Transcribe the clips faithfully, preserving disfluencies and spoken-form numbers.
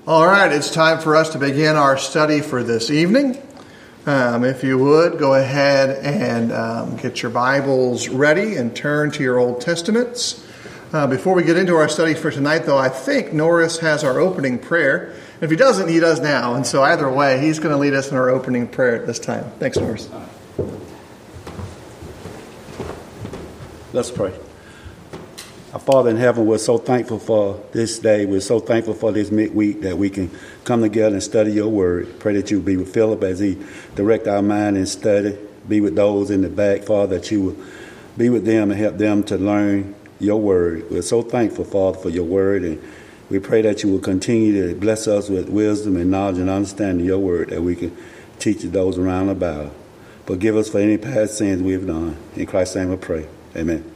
All right, it's time for us to begin our study for this evening. Um, if you would, go ahead and um, get your Bibles ready and turn to your Old Testaments. Uh, before we get into our study for tonight, though, I think Norris has our opening prayer. If he doesn't, he does now. And so either way, he's going to lead us in our opening prayer at this time. Thanks, Norris. Let's pray. Our Father in heaven, we're so thankful for this day. We're so thankful for this midweek that we can come together and study your word. Pray that you be with Philip as he direct our mind and study. Be with those in the back, Father, that you will be with them and help them to learn your word. We're so thankful, Father, for your word, and we pray that you will continue to bless us with wisdom and knowledge and understanding of your word that we can teach those around about. Forgive us for any past sins we have done. In Christ's name we pray. Amen.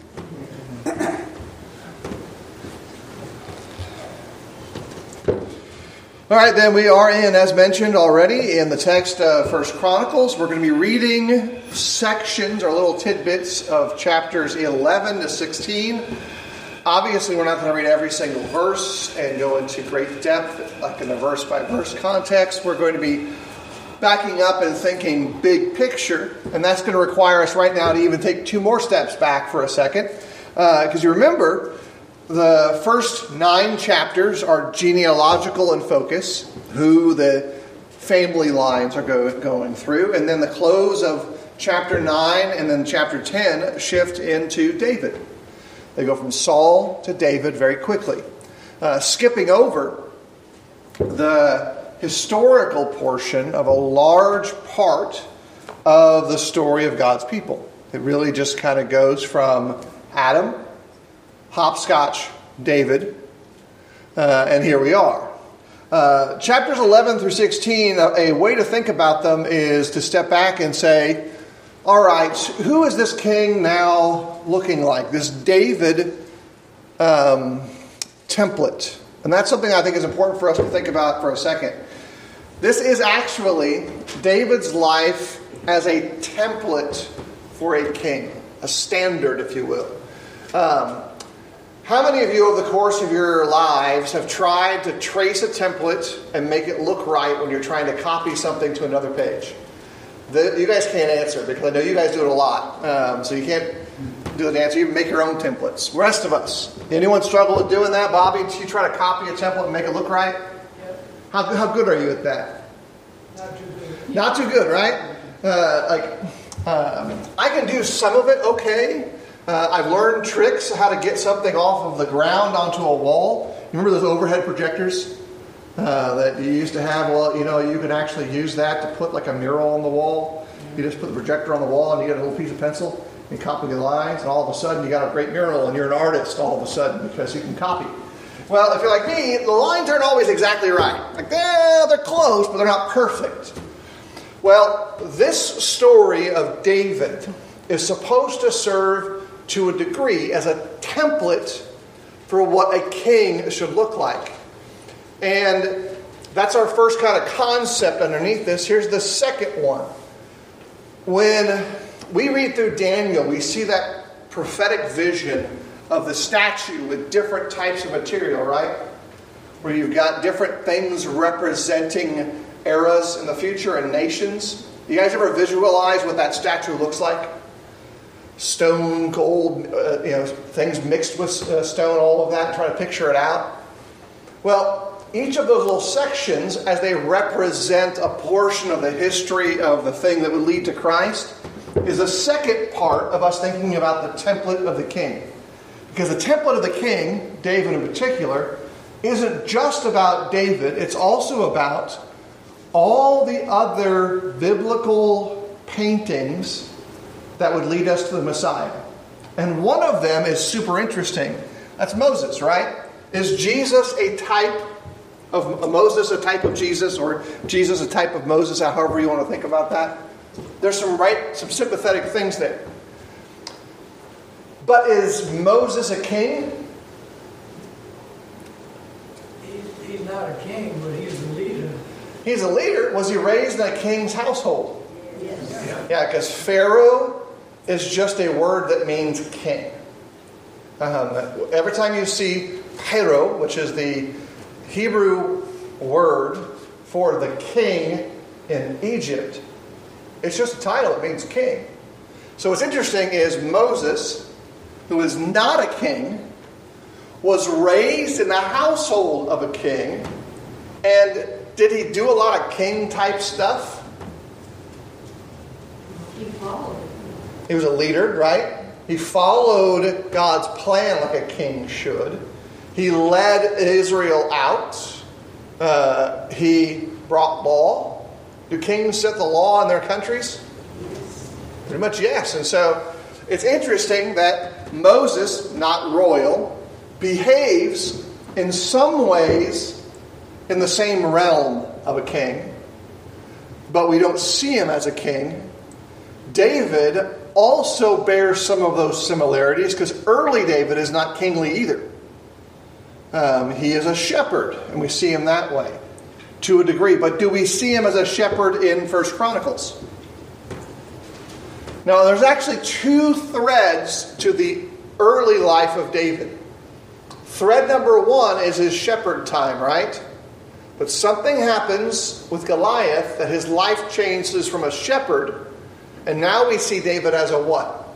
All right, then we are in, as mentioned already, in the text of First Chronicles. We're going to be reading sections or little tidbits of chapters eleven to sixteen. Obviously, we're not going to read every single verse and go into great depth, like in the verse-by-verse context. We're going to be backing up and thinking big picture, and that's going to require us right now to even take two more steps back for a second. Because uh, you remember, the first nine chapters are genealogical in focus, who the family lines are go, going through. And then the close of chapter nine and then chapter ten shift into David. They go from Saul to David very quickly. Uh, skipping over the historical portion of a large part of the story of God's people. It really just kind of goes from Adam, hopscotch, David, uh, and here we are. Uh, chapters eleven through sixteen, a, a way to think about them is to step back and say, all right, who is this king now looking like? This David um, template. And that's something I think is important for us to think about for a second. This is actually David's life as a template for a king, a standard, if you will. Um, how many of you over the course of your lives have tried to trace a template and make it look right when you're trying to copy something to another page? The, you guys can't answer because I know you guys do it a lot. Um, so you can't do the answer. You make your own templates. The rest of us. Anyone struggle with doing that? Bobby, do you try to copy a template and make it look right? Yep. How, how good are you at that? Not too good. Not too good, right? Uh, like, um, I can do some of it okay. Uh, I've learned tricks how to get something off of the ground onto a wall. You remember those overhead projectors uh, that you used to have? Well, you know, you can actually use that to put like a mural on the wall. You just put the projector on the wall and you get a little piece of pencil and copy the lines, and all of a sudden you got a great mural and you're an artist all of a sudden because you can copy. Well, if you're like me, the lines aren't always exactly right. Like, yeah, they're close, but they're not perfect. Well, this story of David is supposed to serve to a degree as a template for what a king should look like. And that's our first kind of concept underneath this. Here's the second one. When we read through Daniel, we see that prophetic vision of the statue with different types of material, right? Where you've got different things representing eras in the future and nations. You guys ever visualize what that statue looks like? Stone, gold, uh, you know, things mixed with uh, stone, all of that, trying to picture it out. Well, each of those little sections, as they represent a portion of the history of the thing that would lead to Christ, is the second part of us thinking about the template of the king. Because the template of the king, David in particular, isn't just about David. It's also about all the other biblical paintings that would lead us to the Messiah. And one of them is super interesting. That's Moses, right? Is Jesus a type of Moses, a type of Jesus, or Jesus a type of Moses, however you want to think about that? There's some right, some sympathetic things there. But is Moses a king? He's, he's not a king, but he's a leader. He's a leader. Was he raised in a king's household? Yes. Yeah, because Pharaoh is just a word that means king. Um, every time you see Pharaoh, which is the Hebrew word for the king in Egypt. It's just a title. It means king. So what's interesting is Moses, who is not a king, was raised in the household of a king. And did he do a lot of king-type stuff? He followed. He was a leader, right? He followed God's plan like a king should. He led Israel out. Uh, he brought law. Do kings set the law in their countries? Yes. Pretty much yes. And so it's interesting that Moses, not royal, behaves in some ways in the same realm of a king, but we don't see him as a king. David also bears some of those similarities because early David is not kingly either. Um, he is a shepherd, and we see him that way to a degree. But do we see him as a shepherd in First Chronicles? Now, there's actually two threads to the early life of David. Thread number one is his shepherd time, right? But something happens with Goliath that his life changes from a shepherd, and now we see David as a what?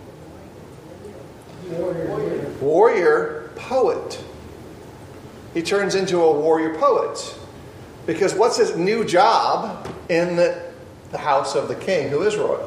Warrior. Warrior poet. He turns into a warrior poet. Because what's his new job in the, the house of the king, who is royal?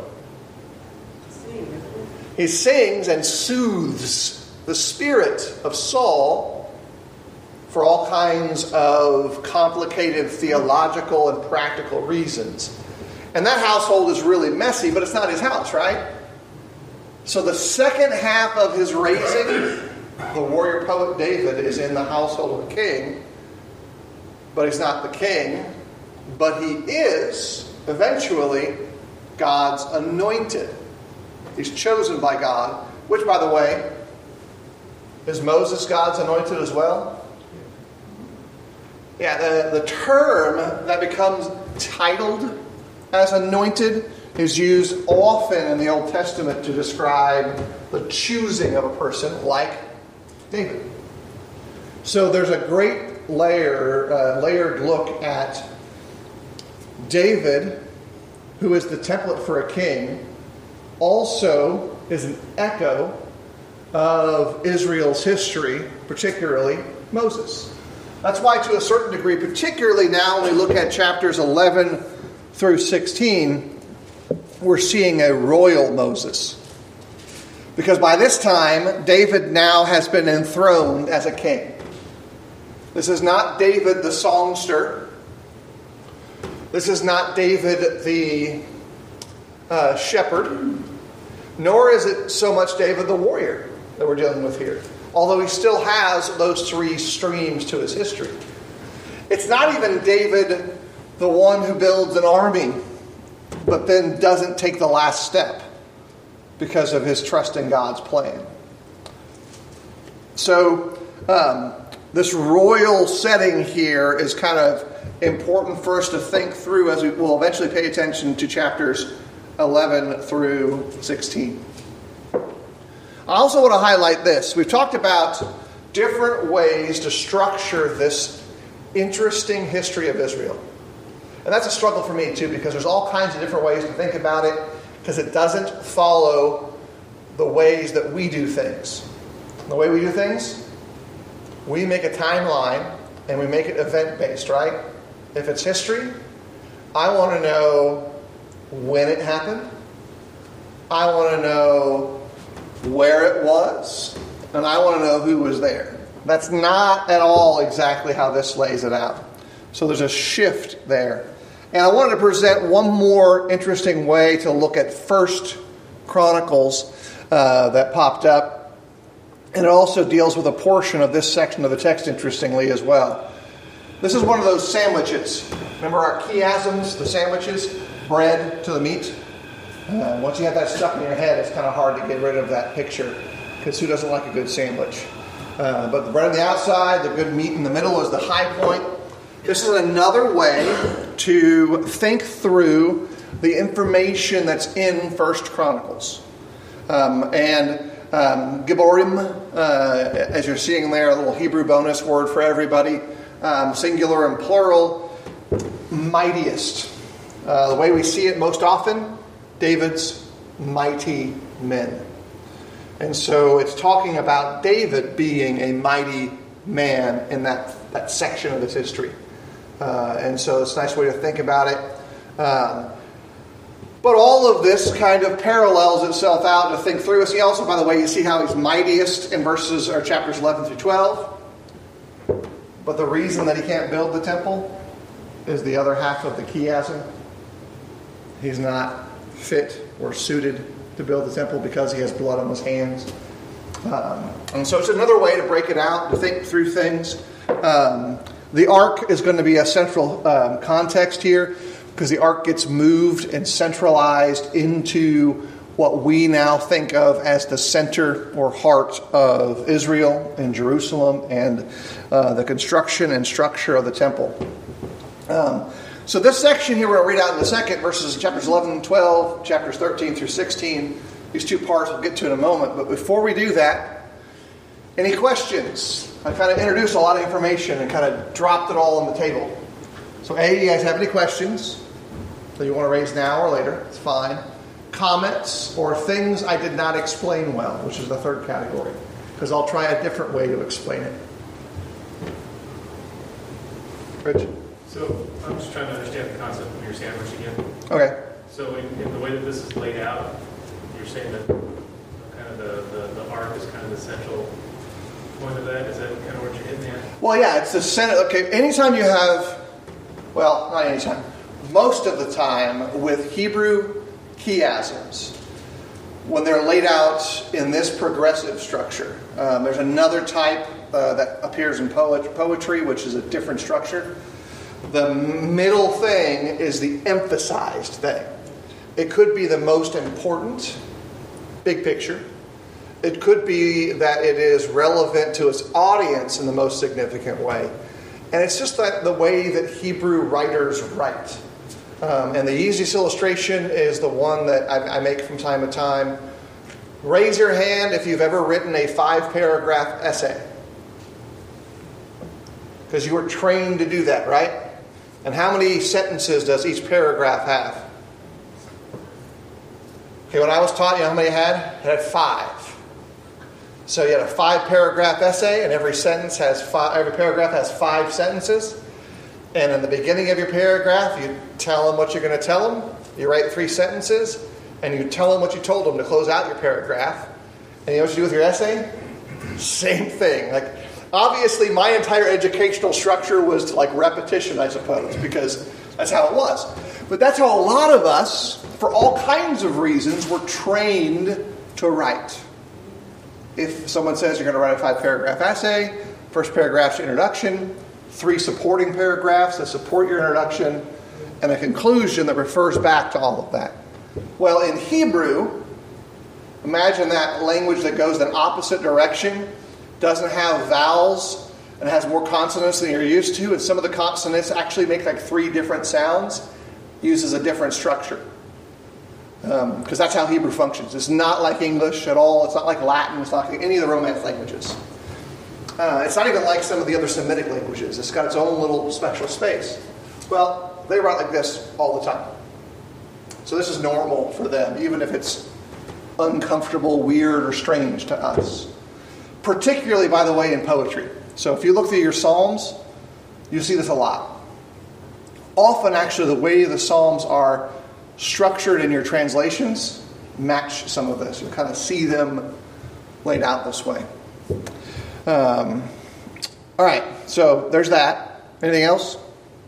He sings and soothes the spirit of Saul for all kinds of complicated theological and practical reasons. And that household is really messy, but it's not his house, right? So the second half of his raising, the warrior poet David is in the household of the king, but he's not the king, but he is eventually God's anointed. He's chosen by God, which, by the way, is Moses God's anointed as well? Yeah, the, the term that becomes titled as anointed is used often in the Old Testament to describe the choosing of a person like David. So there's a great layer, uh, layered look at David, who is the template for a king, also is an echo of Israel's history, particularly Moses. That's why, to a certain degree, particularly now when we look at chapters eleven through sixteen, we're seeing a royal Moses. Because by this time, David now has been enthroned as a king. This is not David the songster. This is not David the uh, shepherd. Nor is it so much David the warrior that we're dealing with here. Although he still has those three streams to his history. It's not even David the one who builds an army, but then doesn't take the last step because of his trust in God's plan. So, um, this royal setting here is kind of important for us to think through as we will eventually pay attention to chapters eleven through sixteen. I also want to highlight this. We've talked about different ways to structure this interesting history of Israel. And that's a struggle for me too, because there's all kinds of different ways to think about it, because it doesn't follow the ways that we do things. The way we do things, we make a timeline and we make it event-based, right? If it's history, I want to know when it happened. I want to know where it was. And I want to know who was there. That's not at all exactly how this lays it out. So there's a shift there. And I wanted to present one more interesting way to look at First Chronicles uh, that popped up. And it also deals with a portion of this section of the text, interestingly, as well. This is one of those sandwiches. Remember our chiasms, the sandwiches? Bread to the meat. Uh, once you have that stuck in your head, it's kind of hard to get rid of that picture, because who doesn't like a good sandwich? Uh, but the bread on the outside, the good meat in the middle is the high point. This is another way to think through the information that's in First Chronicles. Um, and um, Gibborim, uh, as you're seeing there, a little Hebrew bonus word for everybody. um, singular and plural, mightiest. Uh, the way we see it most often, David's mighty men. And so it's talking about David being a mighty man in that, that section of his history. Uh, and so it's a nice way to think about it. Um, but all of this kind of parallels itself out to think through. See also, by the way, you see how he's mightiest in verses or chapters eleven through twelve. But the reason that he can't build the temple is the other half of the chiasm. He's not fit or suited to build the temple because he has blood on his hands. Um, and so it's another way to break it out, to think through things. Um, the ark is going to be a central um, context here because the ark gets moved and centralized into what we now think of as the center or heart of Israel and Jerusalem and uh, the construction and structure of the temple. Um, so this section here we're going to read out in a second, verses chapters eleven and twelve, chapters thirteen through sixteen. These two parts we'll get to in a moment. But before we do that, any questions? I kind of introduced a lot of information and kind of dropped it all on the table. So A, you guys have any questions that you want to raise now or later? It's fine. Comments or things I did not explain well, which is the third category. Because I'll try a different way to explain it. Rich? So I'm just trying to understand the concept of your sandwich again. Okay. So in, in the way that this is laid out, you're saying that kind of the, the, the arc is kind of the central point of that? Is that kind of what you're getting at? Well, yeah, it's the center. Okay, anytime you have, well, not anytime, most of the time with Hebrew chiasms, when they're laid out in this progressive structure, um, there's another type uh, that appears in poet, poetry, which is a different structure. The middle thing is the emphasized thing. It could be the most important, big picture. It could be that it is relevant to its audience in the most significant way. And it's just that the way that Hebrew writers write. Um, and the easiest illustration is the one that I, I make from time to time. Raise your hand if you've ever written a five-paragraph essay. Because you were trained to do that, right? And how many sentences does each paragraph have? Okay, when I was taught, you know how many it had? It had five. So you had a five-paragraph essay, and every sentence has five, every paragraph has five sentences. And in the beginning of your paragraph, you tell them what you're going to tell them. You write three sentences, and you tell them what you told them to close out your paragraph. And you know what you do with your essay? Same thing. Like, obviously, my entire educational structure was to like repetition, I suppose, because that's how it was. But that's how a lot of us, for all kinds of reasons, were trained to write. If someone says you're going to write a five-paragraph essay, first paragraph's introduction, three supporting paragraphs that support your introduction, and a conclusion that refers back to all of that. Well, in Hebrew, imagine that language that goes in an opposite direction, doesn't have vowels, and has more consonants than you're used to, and some of the consonants actually make like three different sounds, uses a different structure. Because um, that's how Hebrew functions. It's not like English at all. It's not like Latin. It's not like any of the Romance languages. Uh, it's not even like some of the other Semitic languages. It's got its own little special space. Well, they write like this all the time. So this is normal for them, even if it's uncomfortable, weird, or strange to us. Particularly, by the way, in poetry. So if you look through your Psalms, you see this a lot. Often, actually, the way the Psalms are structured in your translations match some of this. You'll kind of see them laid out this way. Um, all right, so there's that. Anything else?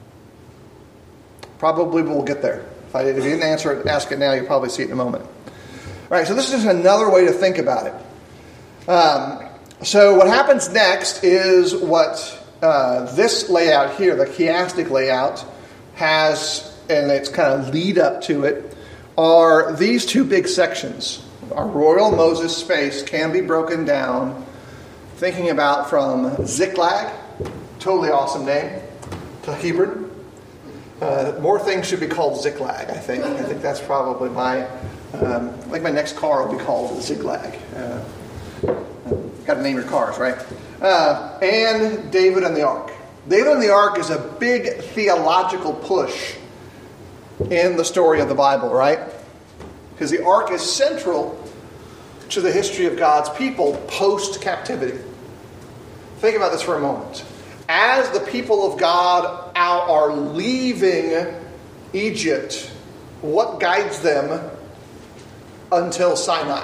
Probably we'll get there. If, I, if you didn't answer it, ask it now. You'll probably see it in a moment. All right, so this is another way to think about it. Um, so what happens next is what uh, this layout here, the chiastic layout, has, and it's kind of lead up to it, are these two big sections. Our royal Moses space can be broken down, thinking about from Ziklag, totally awesome name, to Hebron. Uh, more things should be called Ziklag, I think. I think that's probably my, um, I think my next car will be called Ziklag. Uh, got to name your cars, right? Uh, and David and the Ark. David and the ark is a big theological push in the story of the Bible, right? Because the ark is central to the history of God's people post-captivity. Think about this for a moment. As the people of God are leaving Egypt, what guides them until Sinai?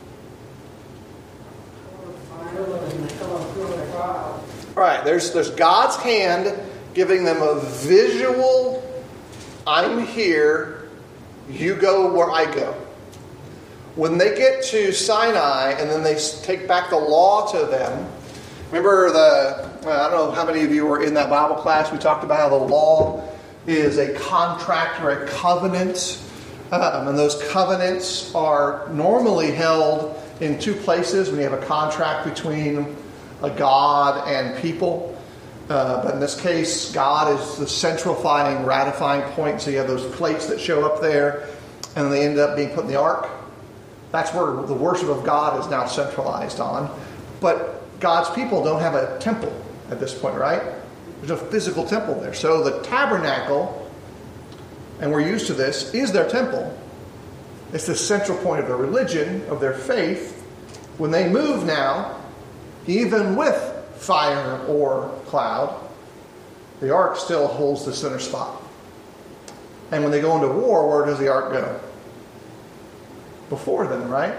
All right, there's, there's God's hand giving them a visual, I'm here, you go where I go. When they get to Sinai and then they take back the law to them, remember the, I don't know how many of you were in that Bible class, we talked about how the law is a contract or a covenant. Um, and those covenants are normally held in two places when you have a contract between a God and people. Uh, but in this case, God is the centrifying, ratifying point. So you have those plates that show up there, and then they end up being put in the ark. That's where the worship of God is now centralized on. But God's people don't have a temple at this point, right? There's no physical temple there. So the tabernacle, and we're used to this, is their temple. It's the central point of their religion, of their faith. When they move now, even with fire or cloud, the ark still holds the center spot. And when they go into war, where does the ark go? Before them, right?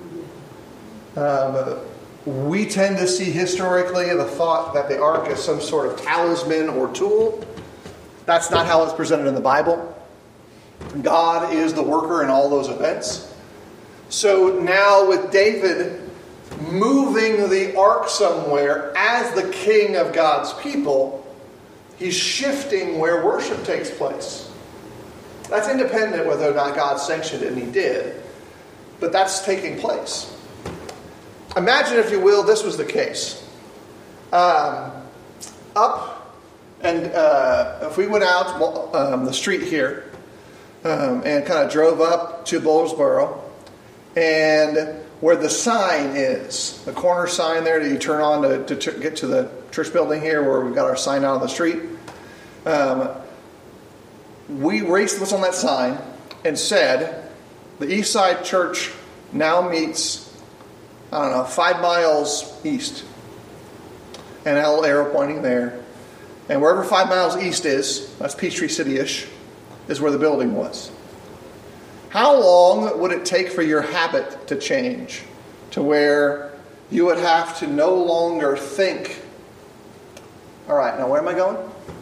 Um, we tend to see historically the thought that the ark is some sort of talisman or tool. That's not how it's presented in the Bible. God is the worker in all those events. So now with David moving the ark somewhere as the king of God's people, he's shifting where worship takes place. That's independent whether or not God sanctioned it, and he did. But that's taking place. Imagine, if you will, this was the case. Um, up, and uh, if we went out um, the street here um, and kind of drove up to Bowlesboro, and where the sign is, the corner sign there that you turn on to, to ch- get to the church building here where we've got our sign out on the street, um, we raced what's on that sign and said, the East Side Church now meets, I don't know, five miles east. And a little arrow pointing there. And wherever five miles east is, that's Peachtree City-ish, is where the building was. How long would it take for your habit to change to where you would have to no longer think, all right, now where am I going?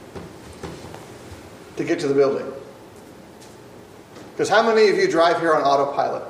To get to the building. Because how many of you drive here on autopilot?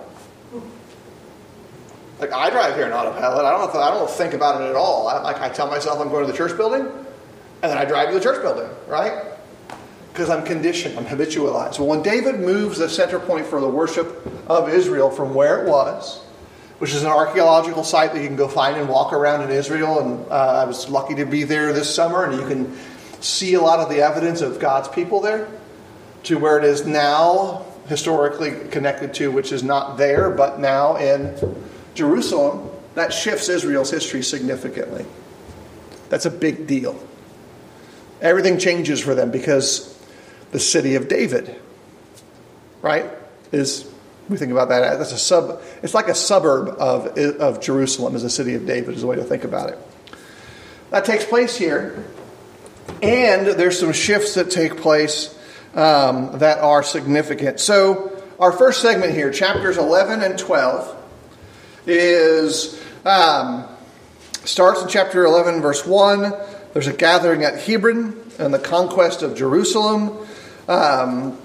Like, I drive here on autopilot. I don't, I don't think about it at all. I, like, I tell myself I'm going to the church building, and then I drive to the church building, right? Because I'm conditioned, I'm habitualized. Well, when David moves the center point for the worship of Israel from where it was, which is an archaeological site that you can go find and walk around in Israel, and uh, I was lucky to be there this summer, and you can see a lot of the evidence of God's people there, to where it is now historically connected to, which is not there, but now in Jerusalem. That shifts Israel's history significantly. That's a big deal. Everything changes for them because the city of David, right, is, we think about that, that's a sub, it's like a suburb of, of Jerusalem is the city of David, is the way to think about it. That takes place here, and there's some shifts that take place um, that are significant. So our first segment here, chapters eleven and twelve, is um, starts in chapter eleven, verse one. There's a gathering at Hebron and the conquest of Jerusalem. Um,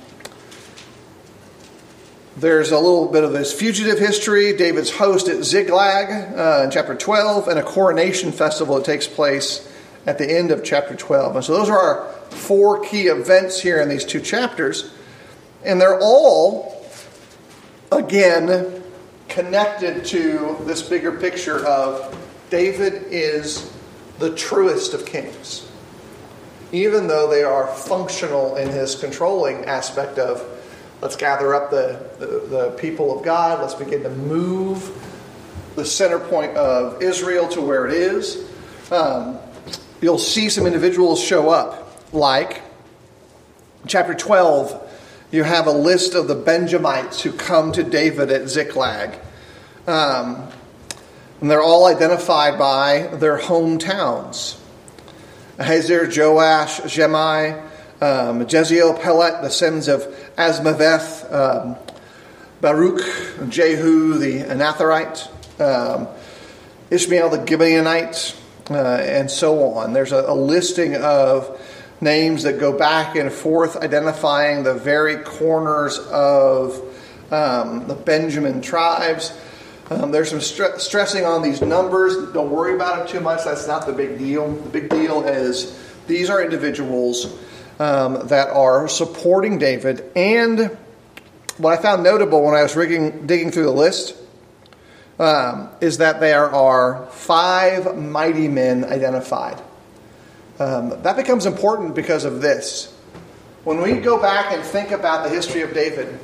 there's a little bit of this fugitive history, David's host at Ziklag uh, in chapter twelve, and a coronation festival that takes place at the end of chapter twelve. And so those are our four key events here in these two chapters. And they're all, again, connected to this bigger picture of David is the truest of kings. Even though they are functional in his controlling aspect of, let's gather up the, the, the people of God, let's begin to move the center point of Israel to where it is. Um, you'll see some individuals show up. Like, in chapter twelve, you have a list of the Benjamites who come to David at Ziklag. Um, and they're all identified by their hometowns. Hazer, Joash, Jemai, um, Jeziel, Pelet, the sons of Asmaveth, um, Baruch, Jehu, the Anatharite, um, Ishmael, the Gibeonite, uh, and so on. There's a, a listing of names that go back and forth identifying the very corners of um, the Benjamin tribes. Um, there's some stre- stressing on these numbers. Don't worry about it too much. That's not the big deal. The big deal is these are individuals um, that are supporting David. And what I found notable when I was rigging, digging through the list um, is that there are five mighty men identified. Um, that becomes important because of this. When we go back and think about the history of David,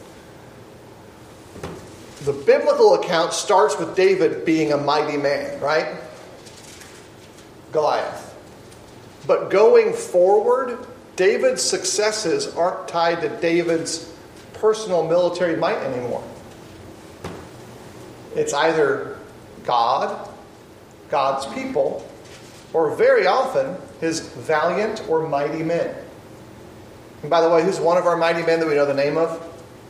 the biblical account starts with David being a mighty man, right? Goliath. But going forward, David's successes aren't tied to David's personal military might anymore. It's either God, God's people, or very often his valiant or mighty men. And by the way, who's one of our mighty men that we know the name of?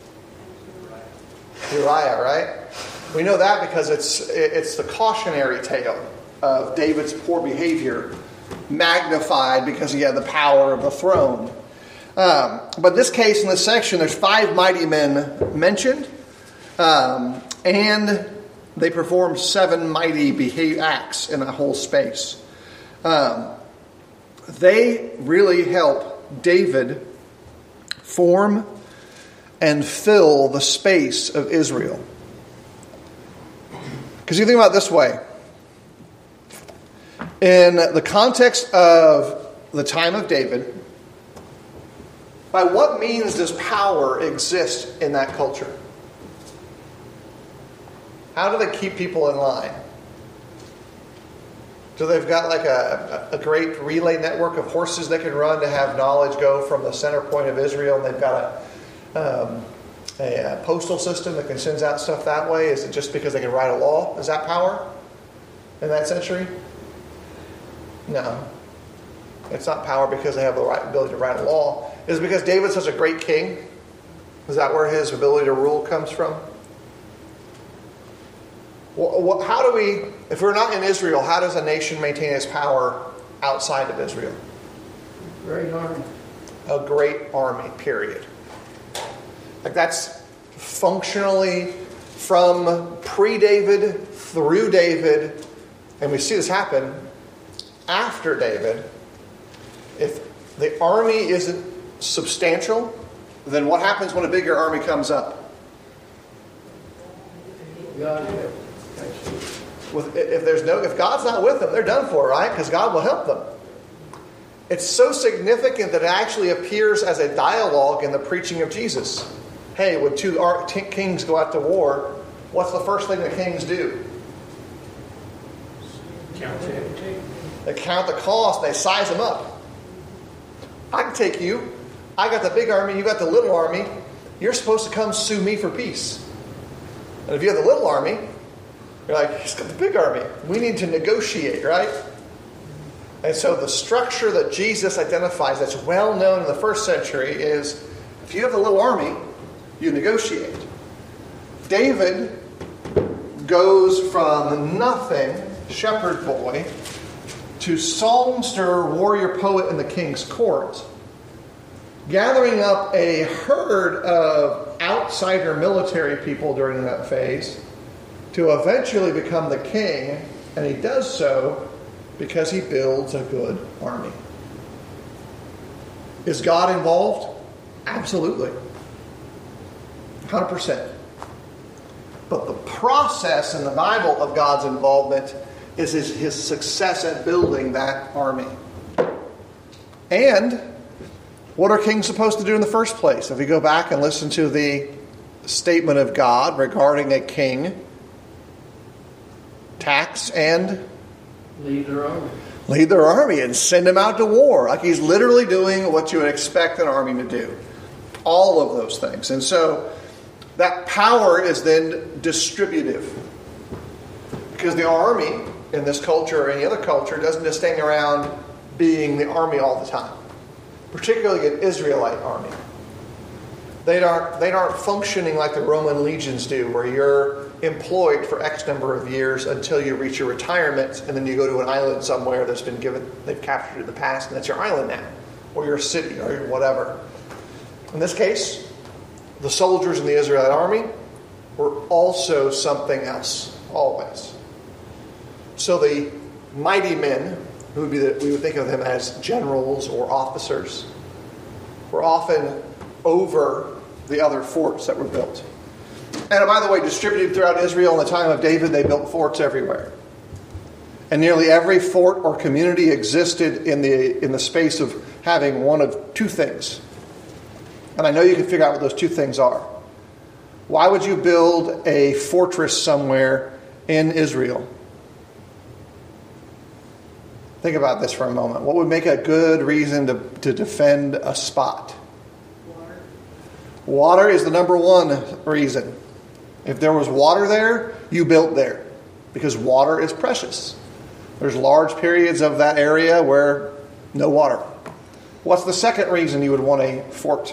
Uriah, right? We know that because it's it's the cautionary tale of David's poor behavior magnified because he had the power of the throne. Um, but in this case, in this section, there's five mighty men mentioned, um, and they perform seven mighty behave acts in a whole space. Um, they really help David form and fill the space of Israel. Because you think about it this way. In the context of the time of David, by what means does power exist in that culture? How do they keep people in line? So they've got like a, a great relay network of horses they can run to have knowledge go from the center point of Israel, and they've got a Um, a, a postal system that can send out stuff that way? Is it just because they can write a law? Is that power in that century? No. It's not power because they have the right ability to write a law. Is it because David's such a great king? Is that where his ability to rule comes from? Well, what, how do we, if we're not in Israel, how does a nation maintain its power outside of Israel? Great army. A great army, period. Like that's functionally from pre-David through David, and we see this happen after David. If the army isn't substantial, then what happens when a bigger army comes up? God, yeah. With, if there's no, if God's not with them, they're done for, right? Because God will help them. It's so significant that it actually appears as a dialogue in the preaching of Jesus. Hey, when two kings go out to war, what's the first thing the kings do? Count it. They count the cost. They size them up. I can take you. I got the big army. You got the little army. You're supposed to come sue me for peace. And if you have the little army, you're like, he's got the big army. We need to negotiate, right? And so the structure that Jesus identifies that's well known in the first century is if you have a little army, you negotiate. David goes from nothing, shepherd boy, to songster, warrior poet in the king's court, gathering up a herd of outsider military people during that phase to eventually become the king, and he does so because he builds a good army. Is God involved? Absolutely. one hundred percent. But the process in the Bible of God's involvement is his, his success at building that army. And what are kings supposed to do in the first place? If we go back and listen to the statement of God regarding a king, tax and Lead their army. lead their army and send them out to war. Like he's literally doing what you would expect an army to do. All of those things. And so that power is then distributive. Because the army in this culture or any other culture doesn't just stand around being the army all the time. Particularly an Israelite army. They aren't, they aren't functioning like the Roman legions do, where you're employed for X number of years until you reach your retirement, and then you go to an island somewhere that's been given, they've captured in the past, and that's your island now, or your city, or whatever. In this case, the soldiers in the Israelite army were also something else, always. So the mighty men, who would be the, we would think of them as generals or officers, were often over the other forts that were built. And by the way, distributed throughout Israel in the time of David, they built forts everywhere. And nearly every fort or community existed in the in the space of having one of two things. And I know you can figure out what those two things are. Why would you build a fortress somewhere in Israel? Think about this for a moment. What would make a good reason to, to defend a spot? Water. Water is the number one reason. If there was water there, you built there. Because water is precious. There's large periods of that area where no water. What's the second reason you would want a fort?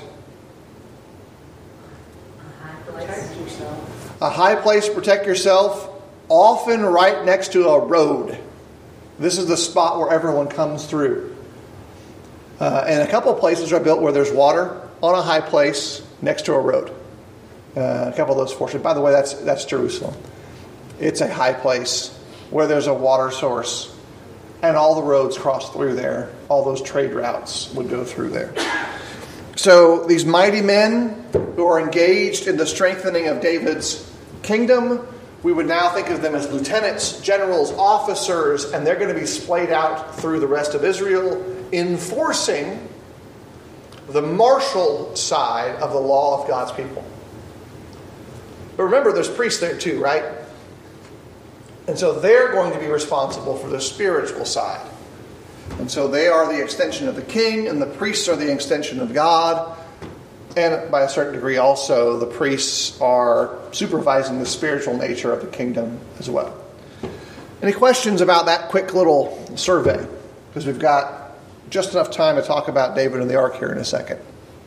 Protect yourself. A high place to protect yourself, often right next to a road. This is the spot where everyone comes through. Uh, and a couple of places are built where there's water on a high place next to a road. Uh, a couple of those fortresses. By the way, that's that's Jerusalem. It's a high place where there's a water source. And all the roads cross through there. All those trade routes would go through there. So these mighty men who are engaged in the strengthening of David's kingdom, we would now think of them as lieutenants, generals, officers, and they're going to be splayed out through the rest of Israel, enforcing the martial side of the law of God's people. But remember, there's priests there too, right? And so they're going to be responsible for the spiritual side. And so they are the extension of the king, and the priests are the extension of God. And by a certain degree also, the priests are supervising the spiritual nature of the kingdom as well. Any questions about that quick little survey? Because we've got just enough time to talk about David and the ark here in a second.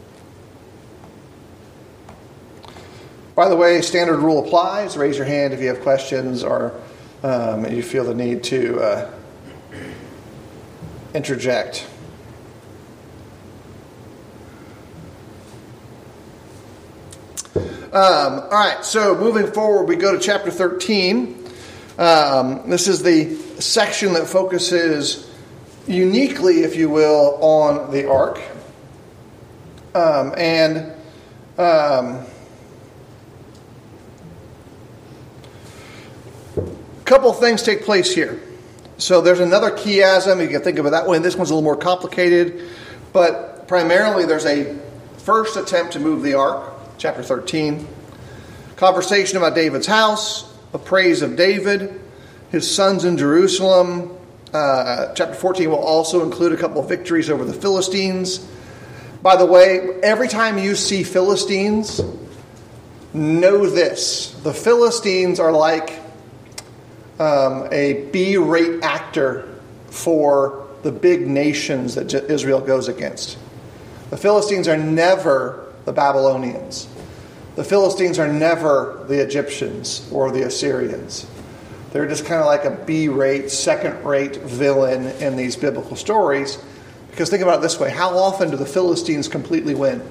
By the way, standard rule applies. Raise your hand if you have questions or um, you feel the need to uh, interject. Um, all right, so moving forward, we go to chapter thirteen. Um, this is the section that focuses uniquely, if you will, on the ark. Um, and um, a couple things take place here. So there's another chiasm. You can think of it that way. This one's a little more complicated. But primarily there's a first attempt to move the ark. Chapter thirteen. Conversation about David's house. A praise of David. His sons in Jerusalem. Uh, chapter fourteen will also include a couple of victories over the Philistines. By the way, every time you see Philistines, know this. The Philistines are like um, a B-rate actor for the big nations that Israel goes against. The Philistines are never the Babylonians. The Philistines are never the Egyptians or the Assyrians. They're just kind of like a B-rate, second-rate villain in these biblical stories. Because think about it this way. How often do the Philistines completely win?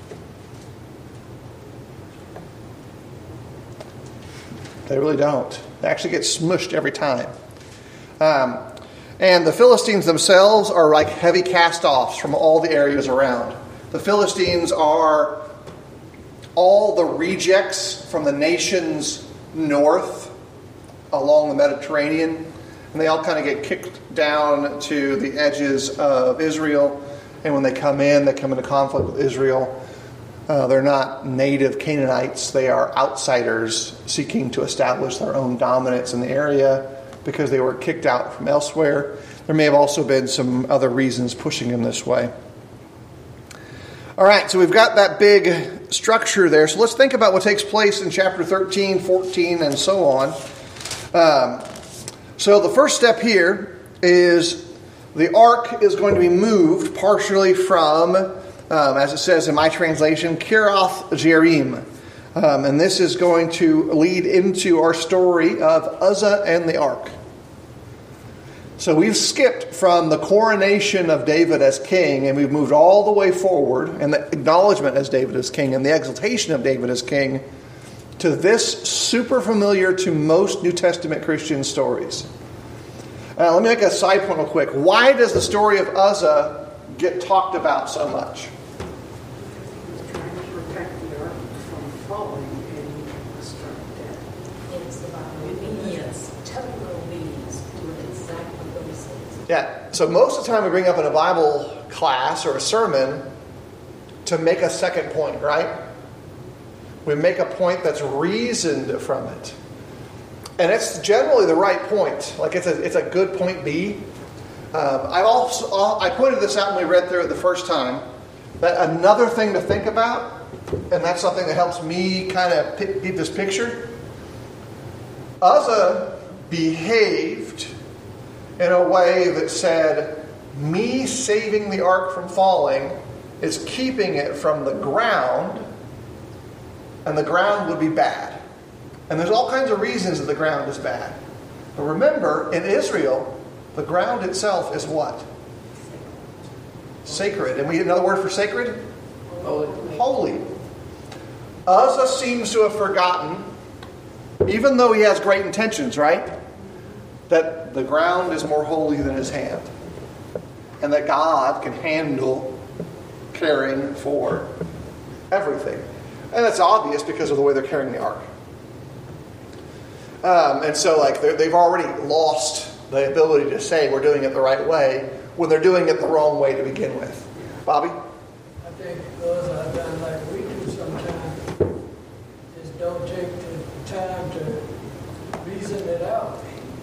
They really don't. They actually get smushed every time. Um, and the Philistines themselves are like heavy cast-offs from all the areas around. The Philistines are all the rejects from the nations north along the Mediterranean. And they all kind of get kicked down to the edges of Israel. And when they come in, they come into conflict with Israel. Uh, they're not native Canaanites. They are outsiders seeking to establish their own dominance in the area because they were kicked out from elsewhere. there may have also been some other reasons pushing him this way. All right, so we've got that big structure there. So let's think about what takes place in chapter thirteen, fourteen, and so on. Um, so the first step here is the ark is going to be moved partially from, um, as it says in my translation, Kiriath Jearim. Um, and this is going to lead into our story of Uzzah and the ark. So we've skipped from the coronation of David as king, and we've moved all the way forward, and the acknowledgement as David as king, and the exaltation of David as king, to this super familiar to most New Testament Christian stories. Uh, let me make a side point real quick. Why does the story of Uzzah get talked about so much? Trying to protect the ark from falling and was struck dead. It's about obedience, total obedience, doing exactly what he says. Yeah, so most of the time we bring up in a Bible class or a sermon to make a second point, right? We make a point that's reasoned from it. And it's generally the right point. Like it's a it's a good point B. Um, I also I pointed this out when we read through it the first time. That another thing to think about, and that's something that helps me kind of keep this picture. Uzzah behaved in a way that said, me saving the ark from falling is keeping it from the ground, and the ground would be bad. And there's all kinds of reasons that the ground is bad. But remember, in Israel, the ground itself is what? Sacred. And we get another word for sacred? Holy. Holy. Uzzah seems to have forgotten, even though he has great intentions, right? That the ground is more holy than his hand. And that God can handle caring for everything. And that's obvious because of the way they're carrying the ark. Um, and so like they've already lost the ability to say we're doing it the right way when they're doing it the wrong way to begin with. Bobby? I think those I've done like we do sometimes, just don't take the time to reason it out.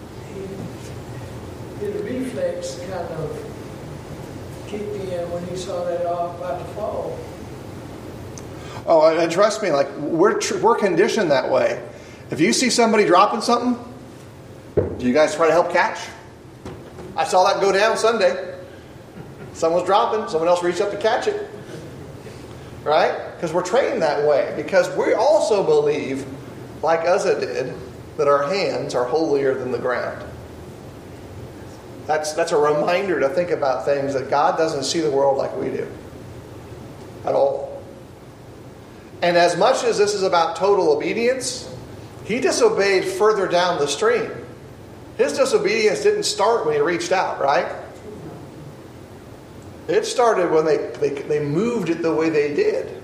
He, his reflex kind of kicked in when he saw that ark about to fall. Oh, and trust me, like we're tr- we're conditioned that way. If you see somebody dropping something, do you guys try to help catch? I saw that go down Sunday. Someone's dropping, someone else reached up to catch it. Right? Because we're trained that way. Because we also believe, like Uzzah did, that our hands are holier than the ground. That's that's a reminder to think about things that God doesn't see the world like we do. At all. And as much as this is about total obedience, he disobeyed further down the stream. His disobedience didn't start when he reached out, right? It started when they, they, they moved it the way they did.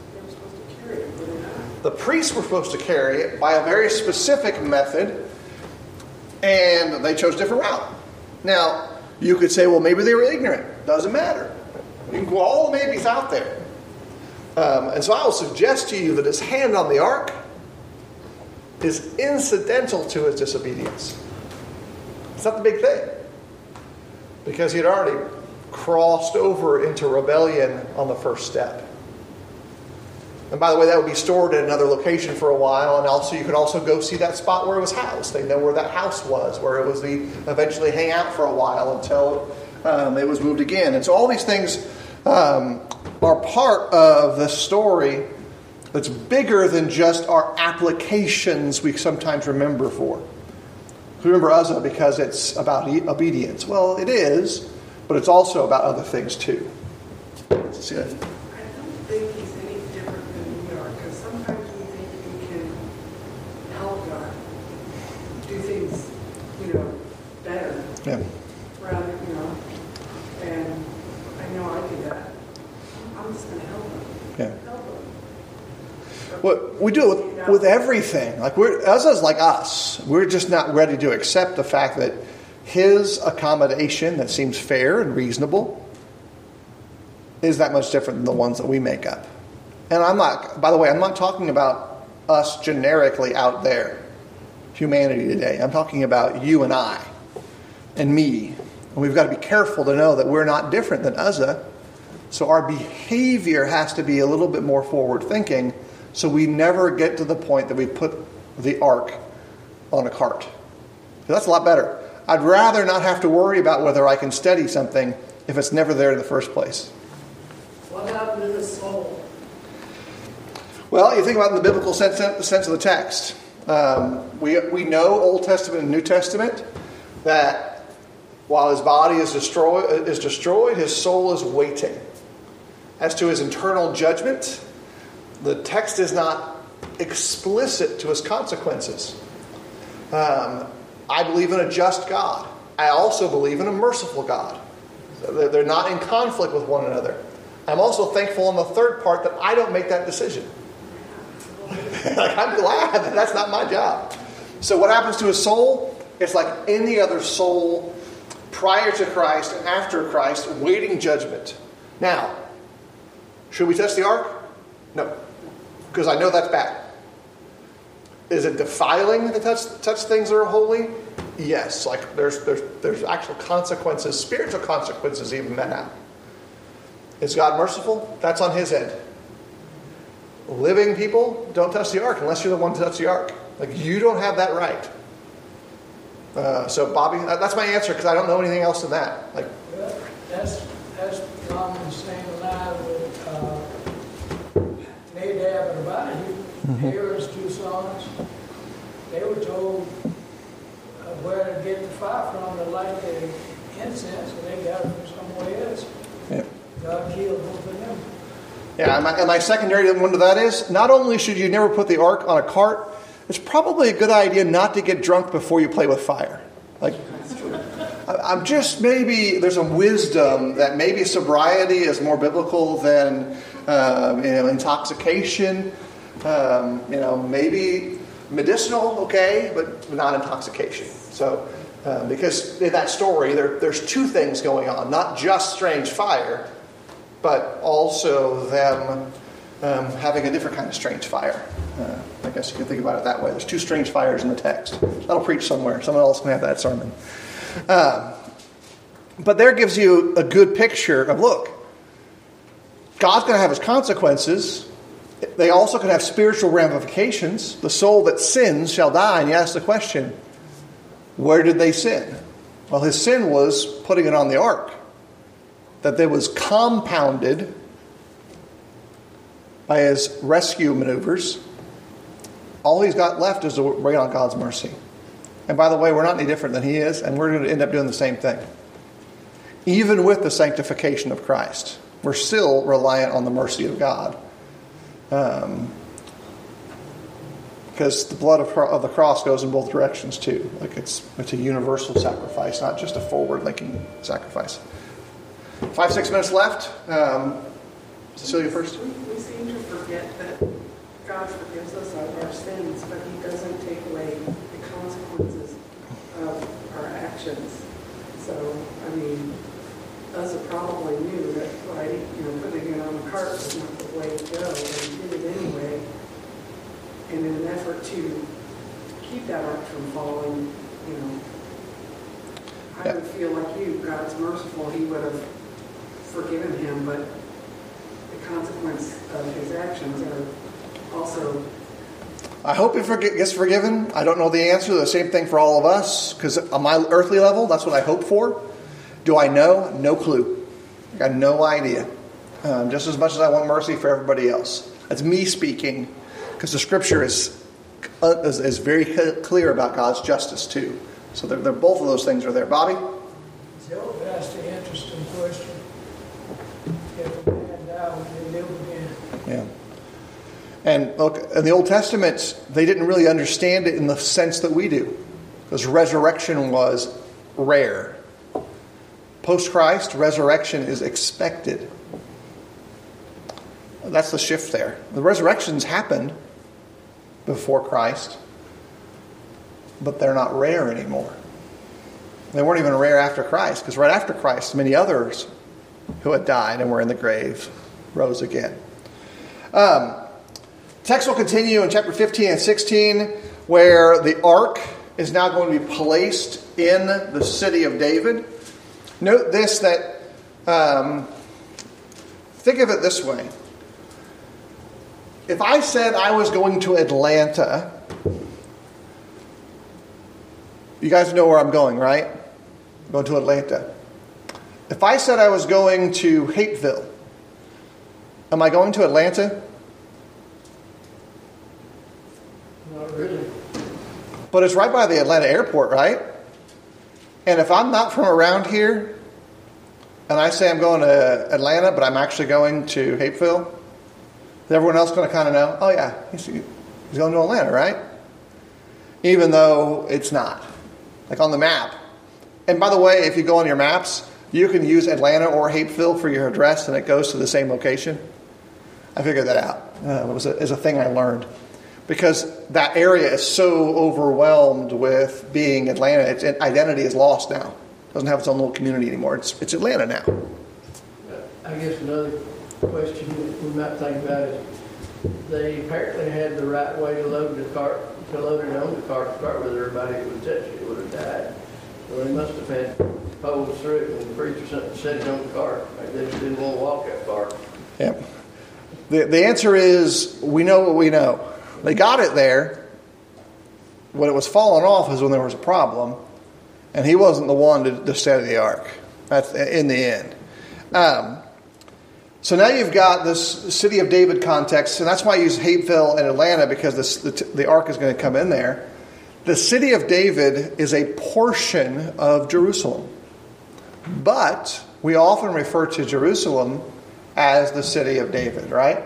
The priests were supposed to carry it by a very specific method, and they chose a different route. Now, you could say, well, maybe they were ignorant. Doesn't matter. You can go all the maybes out there. Um, and so I will suggest to you that his hand on the ark is incidental to his disobedience. It's not the big thing. Because he had already crossed over into rebellion on the first step. And by the way, that would be stored in another location for a while. And also, you could also go see that spot where it was housed. They know where that house was, where it was the eventually hang out for a while until um, it was moved again. And so all these things um, are part of the story that's bigger than just our applications we sometimes remember for. We remember Uzzah because it's about obedience. Well, it is, but it's also about other things too. That's it. I don't think he's any different than we are, because sometimes we think we can help God do things, you know, better. Yeah. Rather, you know, and I know I do that. I'm just going to help him. Yeah. Help him. Well, we do it with, with everything. Like we're Uzzah's like us. We're just not ready to accept the fact that his accommodation that seems fair and reasonable is that much different than the ones that we make up. And I'm not, by the way, I'm not talking about us generically out there, humanity today. I'm talking about you and I and me And we've got to be careful to know that we're not different than Uzzah. So our behavior has to be a little bit more forward thinking, so we never get to the point that we put the ark on a cart. So that's a lot better. I'd rather not have to worry about whether I can steady something if it's never there in the first place. What happened to the soul? Well, you think about it in the biblical sense, sense of the text. Um, we, we know Old Testament and New Testament that while his body is destroyed, is destroyed, his soul is waiting. As to his internal judgment, the text is not explicit to his consequences. Um, I believe in a just God. I also believe in a merciful God. They're not in conflict with one another. I'm also thankful in the third part that I don't make that decision. Like, I'm glad that that's not my job. So what happens to his soul? It's like any other soul prior to Christ and after Christ, waiting judgment. Now, should we touch the ark? No. Because I know that's bad. Is it defiling to touch, touch things that are holy? Yes. Like there's, there's, there's actual consequences, spiritual consequences even met out. Is God merciful? That's on his end. Living people, don't touch the ark unless you're the one to touch the ark. Like, you don't have that right. Uh, so, Bobby, that's my answer because I don't know anything else than that. Like, Well, that's, that's along the same line with uh, Nadab and Abihu, mm-hmm. Aaron's two sons. They were told uh, where to get the fire from to light the incense, and they got it from somewhere else. Yeah. God killed both of them. Yeah, and my, and my secondary one to that is, not only should you never put the ark on a cart, it's probably a good idea not to get drunk before you play with fire. Like, I'm just maybe, there's some wisdom that maybe sobriety is more biblical than, um, you know, intoxication. Um, you know, maybe medicinal, okay, but not intoxication. So, uh, because in that story, there, there's two things going on, not just strange fire, but also them um, having a different kind of strange fire. Uh, I guess you can think about it that way. There's two strange fires in the text. That'll preach somewhere. Someone else can have that sermon. Um, but there gives you a good picture of, look, God's going to have his consequences. They also can have spiritual ramifications. The soul that sins shall die. And you ask the question, where did they sin? Well, his sin was putting it on the ark. That it was compounded by his rescue maneuvers. All he's got left is to wait on God's mercy. And by the way, we're not any different than he is, and we're going to end up doing the same thing. Even with the sanctification of Christ, we're still reliant on the mercy of God. Um, because the blood of, of the cross goes in both directions too. Like it's, it's a universal sacrifice, not just a forward-linking sacrifice. Five, six minutes left. Um, Cecilia first. We, we seem to forget that God forgives us of our sins, but he doesn't take away the consequences of our actions. So, I mean, Uzzah probably knew that, right, you know, putting it on a cart was not the way to go, but he did it anyway. And in an effort to keep that ark from falling, you know, I yeah. would feel like you, God's merciful, he would have forgiven him, but the consequence of his actions are also... I hope he forg- gets forgiven. I don't know the answer. The same thing for all of us, because on my earthly level, that's what I hope for. Do I know? No clue. I got no idea. Um, just as much as I want mercy for everybody else. That's me speaking, because the Scripture is, uh, is is very clear about God's justice too. So they're, they're both of those things are there. Bobby? Job asked an interesting question. If a man died, would they live again? Yeah. And look, in the Old Testament, they didn't really understand it in the sense that we do. Because resurrection was rare. Post-Christ, resurrection is expected. That's the shift there. The resurrections happened before Christ, but they're not rare anymore. They weren't even rare after Christ, because right after Christ, many others who had died and were in the grave rose again. Um, text will continue in chapter fifteen and sixteen, where the ark is now going to be placed in the city of David. Note this, that um, think of it this way. If I said I was going to Atlanta, you guys know where I'm going, right? I'm going to Atlanta. If I said I was going to Hapeville, am I going to Atlanta? Not really. But it's right by the Atlanta airport, right? And if I'm not from around here, and I say I'm going to Atlanta, but I'm actually going to Hapeville, is everyone else going to kind of know, oh yeah, he's, he's going to Atlanta, right? Even though it's not. Like on the map. And by the way, if you go on your maps, you can use Atlanta or Hapeville for your address, and it goes to the same location. I figured that out. Uh, it was a, it was a thing I learned. Because that area is so overwhelmed with being Atlanta, its identity is lost now. It doesn't have its own little community anymore. It's it's Atlanta now. I guess another question that we might think about is they apparently had the right way to load the cart, to load it on the cart, the cart with everybody that would touch it would have died. So they must have had poles through it and the preacher something set it on the cart. Like they just didn't want to walk that far. Yep. The the answer is we know what we know. They got it there. When it was falling off is when there was a problem. And he wasn't the one to, to steady the ark. That's in the end. Um, so now you've got this city of David context. And that's why I use Hapeville and Atlanta, because this, the, the ark is going to come in there. The city of David is a portion of Jerusalem. But we often refer to Jerusalem as the city of David, right?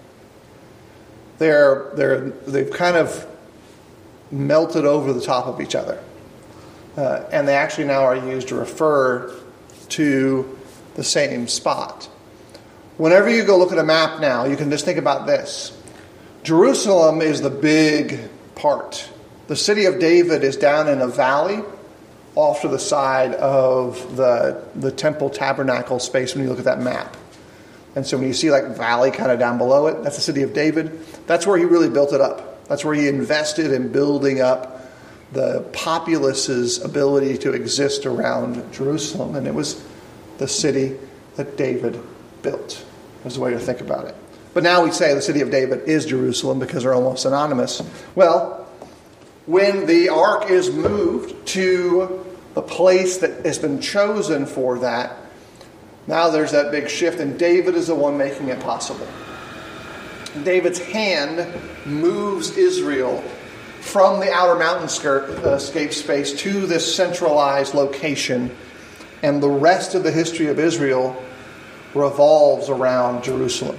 They're, they're, they've kind of melted over the top of each other. Uh, and they actually now are used to refer to the same spot. Whenever you go look at a map now, you can just think about this. Jerusalem is the big part. The city of David is down in a valley off to the side of the, the temple tabernacle space when you look at that map. And so when you see like valley kind of down below it, that's the city of David. That's where he really built it up. That's where he invested in building up the populace's ability to exist around Jerusalem. And it was the city that David built. That's the way to think about it. But now we say the city of David is Jerusalem because they're almost synonymous. Well, when the ark is moved to the place that has been chosen for that, now there's that big shift, and David is the one making it possible. David's hand moves Israel from the outer mountainscape space to this centralized location, and the rest of the history of Israel revolves around Jerusalem.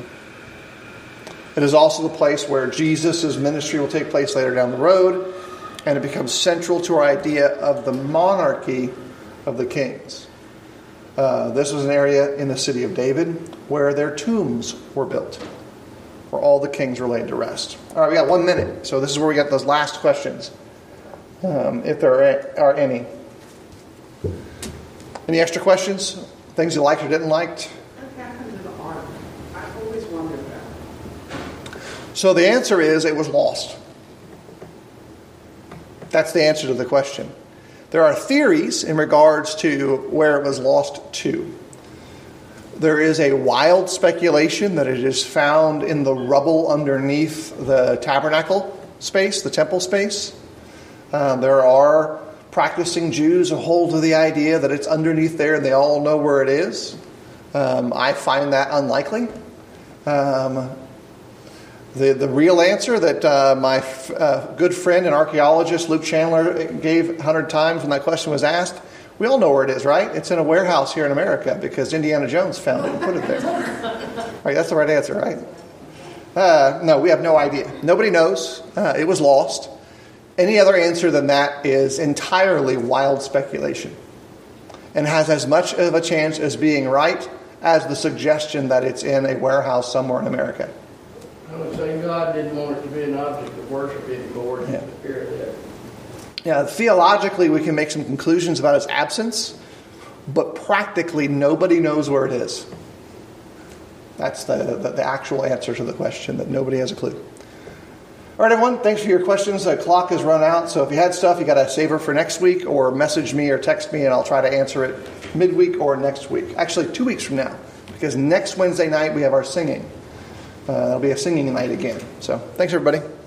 It is also the place where Jesus' ministry will take place later down the road, and it becomes central to our idea of the monarchy of the kings. Uh, this was an area in the city of David where their tombs were built, where all the kings were laid to rest. All right, we got one minute, so this is where we got those last questions, um, if there are any. Any extra questions? Things you liked or didn't like? What happened to the ark? I've always wondered that. So the answer is it was lost. That's the answer to the question. There are theories in regards to where it was lost to. There is a wild speculation that it is found in the rubble underneath the tabernacle space, the temple space. Uh, there are practicing Jews who hold to the idea that it's underneath there and they all know where it is. Um, I find that unlikely. Um, The the real answer that uh, my f- uh, good friend and archaeologist Luke Chandler gave a hundred times when that question was asked, we all know where it is, right? It's in a warehouse here in America because Indiana Jones found it and put it there. Right, that's the right answer, right? Uh, no, we have no idea. Nobody knows. Uh, it was lost. Any other answer than that is entirely wild speculation and has as much of a chance as being right as the suggestion that it's in a warehouse somewhere in America. I would say God didn't want it to be an object of worship anymore. Yeah. Yeah. Yeah, theologically we can make some conclusions about its absence, but practically nobody knows where it is. That's the, the, the actual answer to the question, that nobody has a clue. All right, everyone, thanks for your questions. The clock has run out, so if you had stuff, you got to save her for next week or message me or text me, and I'll try to answer it midweek or next week. Actually, two weeks from now, because next Wednesday night we have our singing. Uh, there'll be a singing night again. So thanks, everybody.